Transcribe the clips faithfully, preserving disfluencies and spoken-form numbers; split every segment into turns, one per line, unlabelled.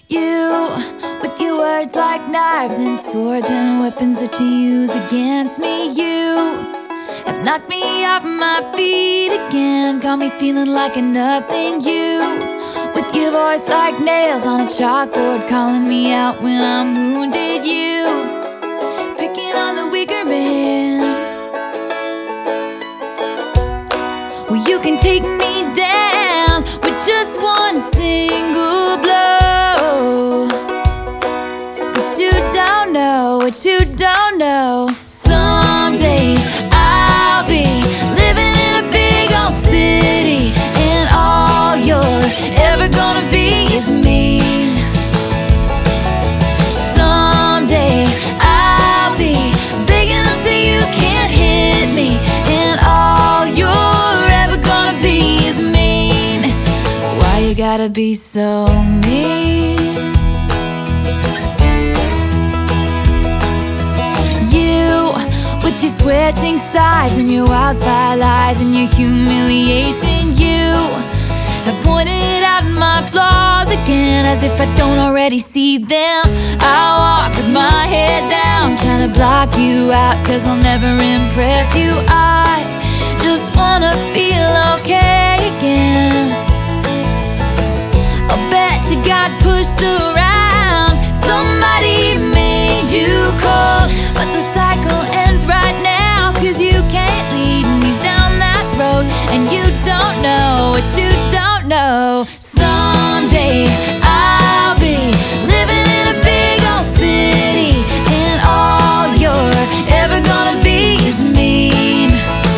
You, with your words like knives and swords and weapons that you use against me. You have knocked me off my feet again, got me feeling like a nothing. You, with your voice like nails on a chalkboard, calling me out when I'm wounded. You, picking on the weaker man. Well, you can take me down with just one single blow, but you don't know what you don't know. Someday I'll be living in a big old city, and all you're ever gonna be is mean. Someday I'll be big enough so you can't hit me, and all you're ever gonna be is mean. Why you gotta be so mean? You, with your switching sides and your wildfire lies and your humiliation. You have pointed out my flaws again, as if I don't already see them. I walk with my head down, trying to block you out, cause I'll never impress you. I just wanna feel okay again. I'll bet you got pushed around, somebody made you cold, but the cycle ends right now, cause you can't lead me down that road, and you don't know what you don't know. Someday I'll be living in a big old city, and all you're ever gonna be is mean.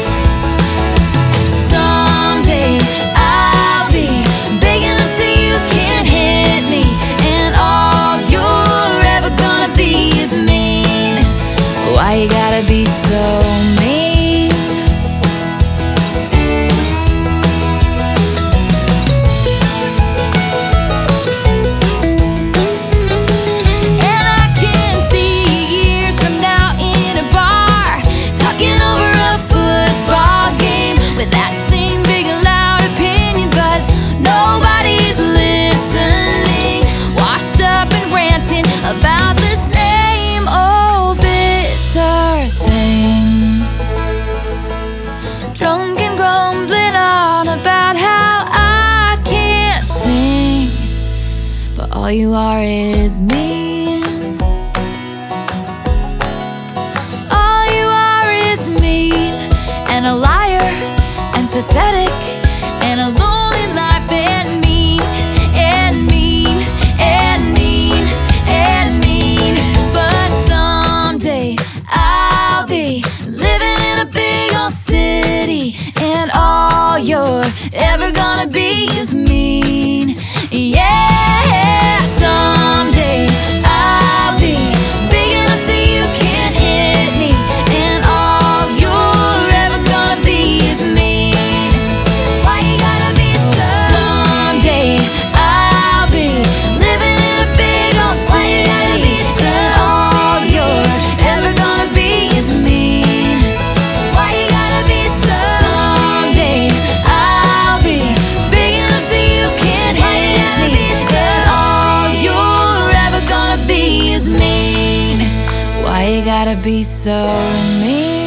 Someday I'll be big enough so you can't hit me, and all you're ever gonna be is mean. Why you gotta be so mean? And I can see years from now in a bar, talking over a football game with that same big loud opinion, but nobody's listening, washed up and ranting about the same old bitter things, drunk and grumbling on about how I can't sing, but all you are is mean. All you are is mean, and a liar, and pathetic, and a lonely life, and mean, and mean, and mean, and mean. But someday I'll be living in a big old city, and all you're ever gonna be is mean. Yeah, someday I'll be big enough so you can't hit me, and all you're ever gonna be is mean. Why you gotta be so Someday I'll be living in a big old city, and all you're ever gonna be is mean. Why you gotta be so Someday I'll be big enough so you can't hit me, and all you're ever gonna be is mean. Why you gotta be so mean?